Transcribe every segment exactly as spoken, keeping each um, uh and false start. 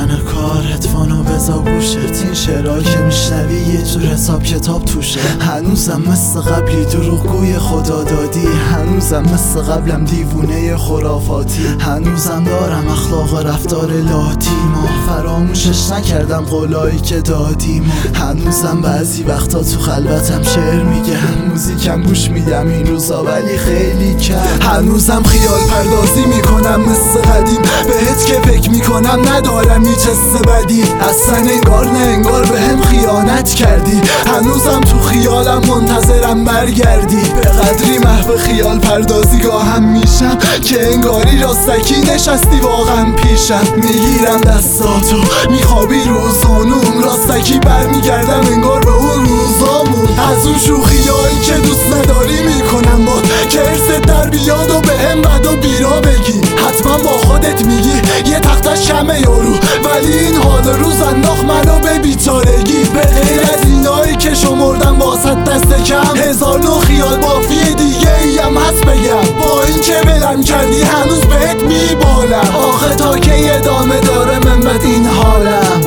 رفتن کار هدفونو بزا گوشت، این شعرهایی که میشنوی یه جور حساب کتاب توشه. هنوزم مثل قبلی دروغگوی خدا دادی، هنوزم مثل قبلم دیوونه خرافاتی، هنوزم دارم اخلاق رفتار لاتیما، فراموشش نکردم قولایی که دادیم، هنوزم بعضی وقتا تو خلوتم شعر میگم، موزیکم گوش میدم این روزا ولی خیلی کم. هنوزم خیال پردازی میکنم مثل قدیم، بهت که فکر میکنم ندارم هیچ حس بدی، اصلا انگار نه انگار بهم خیانت کردی، هنوزم تو خیالم منتظرم برگردی. به قدری محو خیال پردازی گاهم میشم که انگاری راستکی نشستی واقعا پیشم، میگیرم دستاتو میخوابی روزانوم، راستکی برمیگردم انگار به اون روزامون، از اون شوخیایی که دوست نداری میکنم با که ارثت در بیاد و بهم بد و بیرا بگی، حتما با خودت میگی یه تختش کمه یارو، ولی این حال روز انداخت منو به بیچارگی. به غیر از اینایی که شمردم واسط دست کم، هزار نوع خیال بافی دیگه ایم هست بگم، با این که بلم کردی هنوز بهت میبالم، آخه تا که ادامه داره من بد این حالم.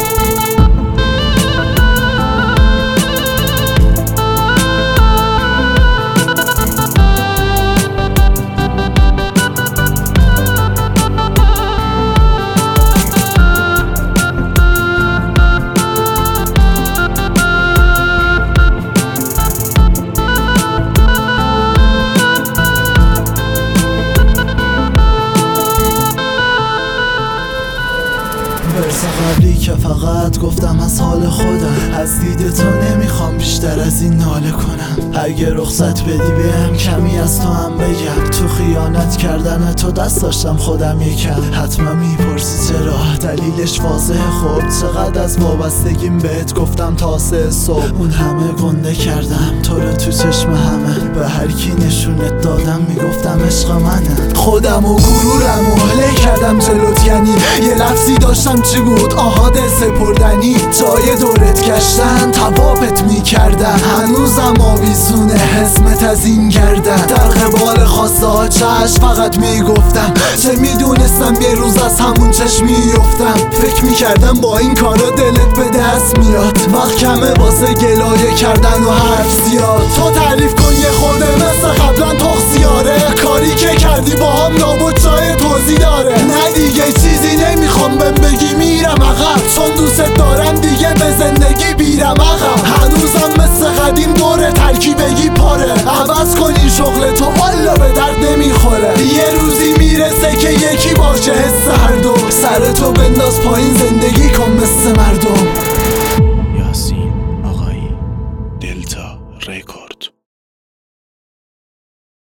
ورس قبلی که فقط گفتم از حال خودم، از دید تو نمیخوام بیشتر از این ناله کنم، اگه رخصت بدی بهم کمی از تو هم بگم، تو خیانت کردن تو دست داشتم خودم یکم، حتما میپرسی چرا دلیلش واضحه، خب چقدر از وابستگیم بهت گفتم تا سه صبح، اون همه گنده کردم تو رو تو چشم همه، به هر کی نشونت دادم میگفتم عشق منه، خودم و غرورم و هله کردم جلوت، یعنی یه لفظی داشتم چی بود آها دل سپردنی، جای دورت گشتن توابت میکردم، هنوزم آویزونه حزمت از این گردن، در قبال خواسته ها چشم فقط میگفتم، چه میدونستم یه روز از همون چشم میفتم، فکر میکردم با این کارا دلت به دست میاد، وقت کمه واسه گلایه کردن و حرف زیاد، تو تعریف کن یه خورده مثل قبلا تخصیاره، کاری که کردی با هم لابد جای توضیح داره، نه دیگه چیزی نمیخوام بهم بگی میرم عقب، چون دوست دارم دیگه به زندگی بیرم عقب، هنوزم مثل قدیم دور ترکیبگی پاره، عوض کنی شغل تو والا به درد نمیخوره، یه روزی میرسه که یکی باشه حس هر دو، سر تو بنداز پایین زندگی کن مثل مردم.